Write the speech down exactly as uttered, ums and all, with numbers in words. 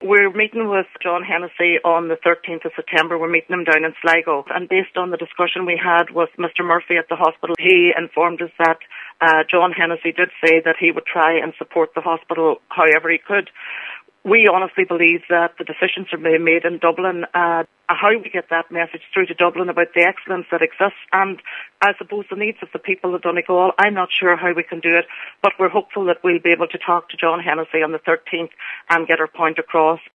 We're meeting with John Hennessy on the thirteenth of September. We're meeting him down in Sligo. And based on the discussion we had with Mister Murphy at the hospital, he informed us that uh, John Hennessy did say that he would try and support the hospital however he could. We honestly believe that the decisions are being made in Dublin. Uh, how we get that message through to Dublin about the excellence that exists and, I suppose, the needs of the people of Donegal, I'm not sure how we can do it, but we're hopeful that we'll be able to talk to John Hennessy on the thirteenth and get our point across.